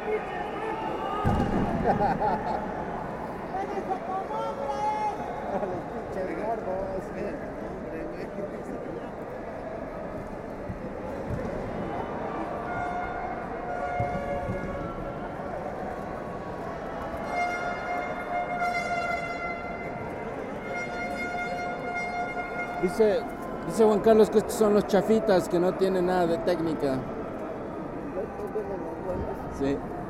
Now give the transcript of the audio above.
Pinches gordos. Dice Juan Carlos que estos son los chafitas, que no tienen nada de técnica. ¿No tienen los buenos? Sí.